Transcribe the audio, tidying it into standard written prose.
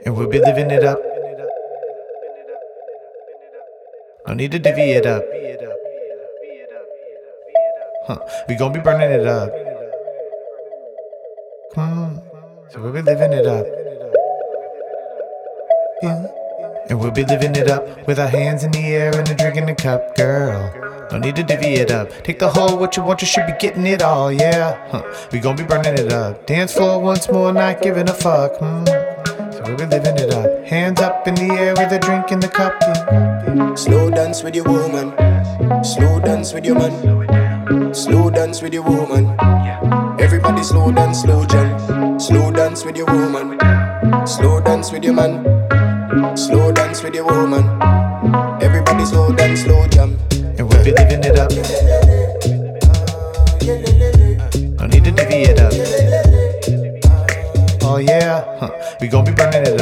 and we'll be living it up. No need to divvy it up. We gon' be burning it up. So we'll be living it up. Yeah. And we'll be living it up with our hands in the air and a drink in the cup, girl. No need to divvy it up. Take the whole, what you want, you should be getting it all, yeah. We gon' be burning it up. Dance floor once more, not giving a fuck. So we'll be living it up. Hands up in the air with a drink in the cup, yeah. Slow dance with your woman. Slow dance with your man. Slow dance with your woman. Everybody slow dance, slow jump. Slow dance with your woman. Slow dance with your man. Slow dance with your woman. Everybody slow dance, slow jump. And we'll be living it up. No need to divvy it up. Oh yeah, we gon' be burning it up.